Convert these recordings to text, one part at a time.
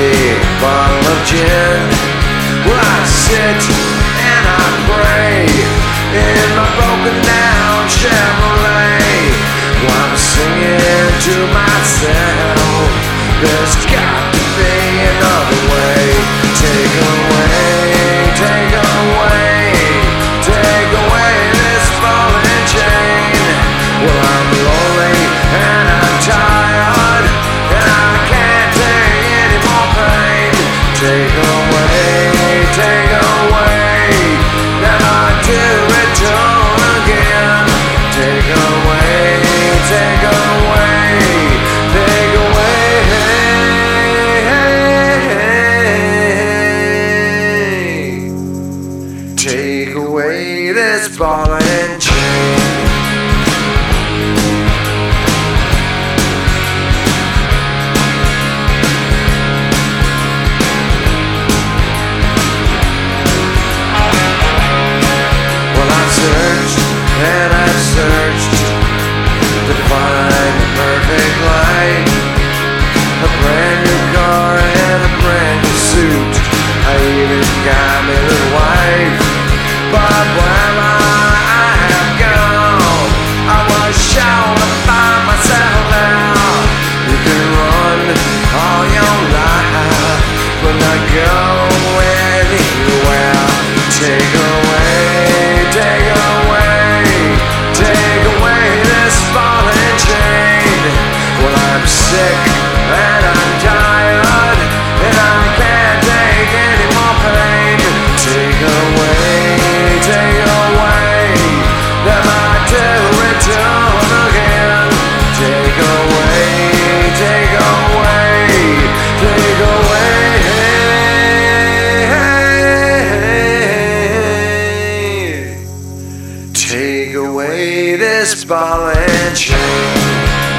empty bottle of gin. Well, I sit and I pray in my broken down Chevrolet while I'm singing to myself, there's got to be another way. Take away, take away, take away this ball and chain. Well, I'm lonely and I'm tired and I can't take any more pain. Take away, never to return again. Take away, take away, take away. Take away this ball and chain. And I've searched to find the perfect life, a brand new car and a brand new suit. I even got me a little wife, but wherever I have gone, I was sure to find myself now. You can run all your life, but not go anywhere. Take away, take away, take away this ball and chain. Well, I'm sick and I'm tired and I can't take any more pain. Take away, never to return again. Take away, take away, take away. Take away this ball and chain.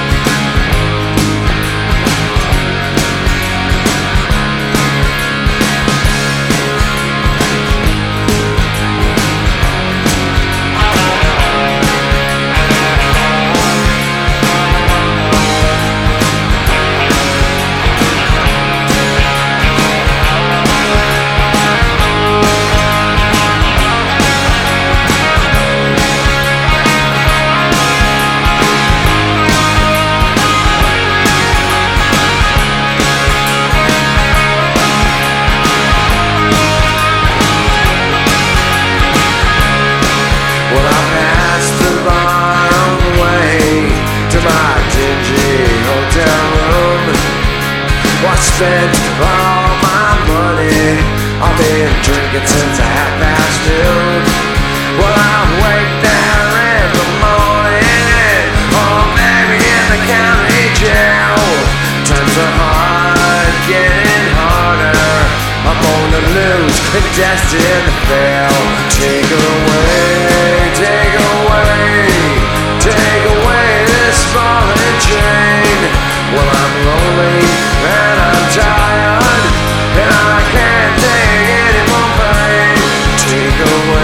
Well, I passed the bar on the way to my dingy hotel room. Well, I spent all my money. I've been drinking since noon. Well, I wake there in the morning, oh baby, in the county jail. Times are hard, getting harder. I'm on the loose and destined to fail. Take away, take away, take away this ball and chain. Well, I'm lonely and I'm tired and I can't take any more pain. Take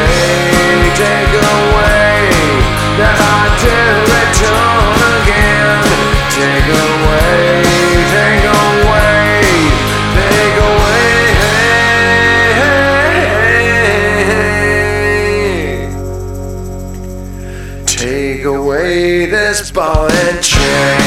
away, never to return again. Take away, take away, take away. Take away this ball and chain.